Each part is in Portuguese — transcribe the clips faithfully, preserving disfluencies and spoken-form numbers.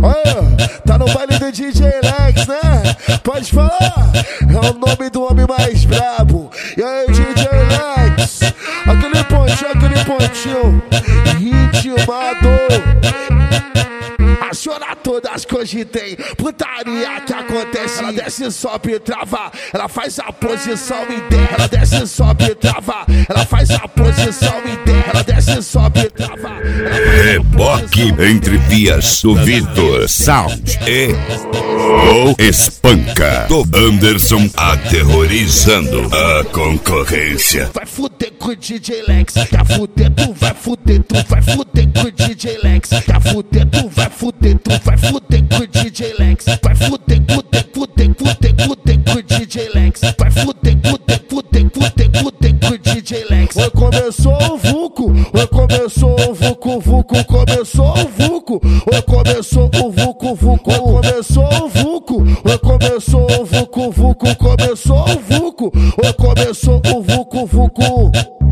Olha, tá no baile do D J Lex, né? Pode falar, é o nome do homem mais brabo. E aí, D J Lex, aquele pontinho, aquele pontinho ritmado. Aciona todas que hoje tem putaria que acontece. Ela desce, sobe e trava, ela faz a posição e desce. Ela desce, sobe e trava, ela faz a posição e desce. Ela desce, sobe e trava. Reboque entre vias do Vitor Sound e o Espanca do Anderson, aterrorizando a concorrência. Vai fuder com o D J Lex, quer fuder, tu vai fuder, tu vai fuder com o D J Lex, quer fuder, tu vai fuder, tu vai fuder com o D J Lex, vai fuder, fuder, fuder, fuder, fuder com o D J Lex, vai fuder, fuder, fuder, fuder, fuder com o D J Lex. Oi, começou o Vuco, oi, começou o Vuco, Vuco, começou o Vuco, oi, começou o Vuco, Vuco, começou o Vuco, oi, começou o Vuco, Vuco, começou o Vuco, oi, começou o Vuco, Vuco.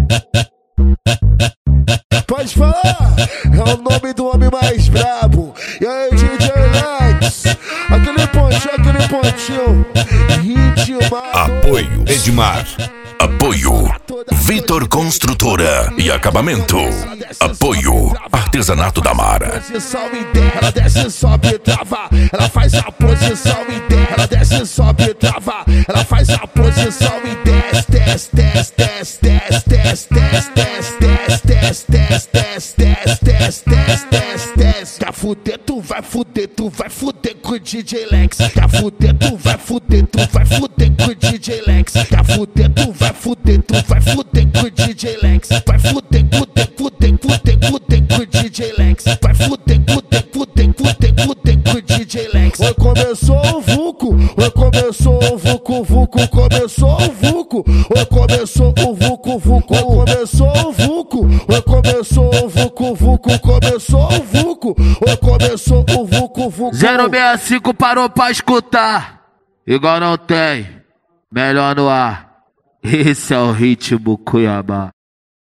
Pode falar, é o nome do homem mais brabo. E aí, D J Lex, aquele pontinho, aquele pontinho ritmado. Apoio Edmar, apoio Vitor Construtora e Acabamento, apoio Artesanato da Mara. Ela desce, sobe e trava, ela faz a posição e desce. Ela desce, sobe e trava, ela faz a posição e desce, desce, desce, desce, desce, desce, desce, desce, desce, desce, desce, desce, desce, desce, desce, desce, desce. Quer fuder, tu vai fuder, tu vai fuder com o D J Lex. Quer fuder, tu vai fuder, tu vai fuder com o D J Lex. Quer fuder, tu vai fuder, tu vai fuder com o D J Lex. Vai fuder, fuder, fuder, fuder, fuder com o D J Lex. Vai fuder, fuder, fuder, fuder, fuder com o D J Lex. Oi, começou o Vuco, oi, começou o Vuco, Vuco, começou o Vuco, oi, começou o Vuco, Vuco, começou o Vuco, oi, começou o Vuco, Vuco, começou o Vuco, oi, começou o Vuco, Vuco. zero seis cinco parou pra escutar, igual não tem, melhor no ar. Esse é o ritmo Cuiabá.